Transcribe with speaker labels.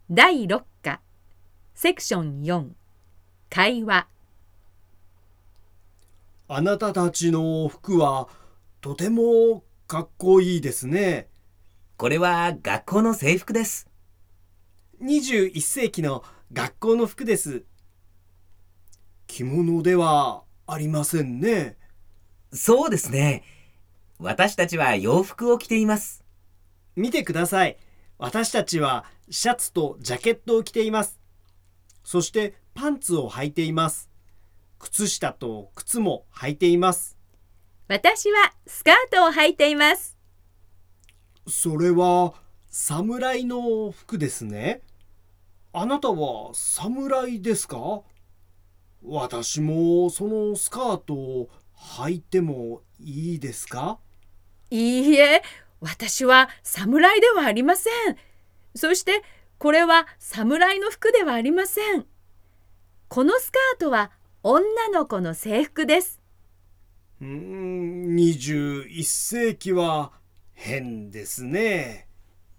Speaker 1: 第6課セクション4会話。
Speaker 2: あなたたちの服はとてもかっこいいですね。
Speaker 3: これは学校の制服です。
Speaker 2: 21世紀の学校の服です。着物ではありませんね。
Speaker 3: そうですね。私たちは洋服を着ています。
Speaker 2: 見てください。私たちはシャツとジャケットを着ています。そしてパンツを履いています。靴下と靴も履いています。
Speaker 1: 私はスカートを履いています。
Speaker 2: それは侍の服ですね。あなたは侍ですか？私もそのスカートを履いてもいいですか？
Speaker 1: いいえ、私は侍ではありません。そしてこれは侍の服ではありません。このスカートは女の子の制服です。
Speaker 2: 21世紀は変ですね。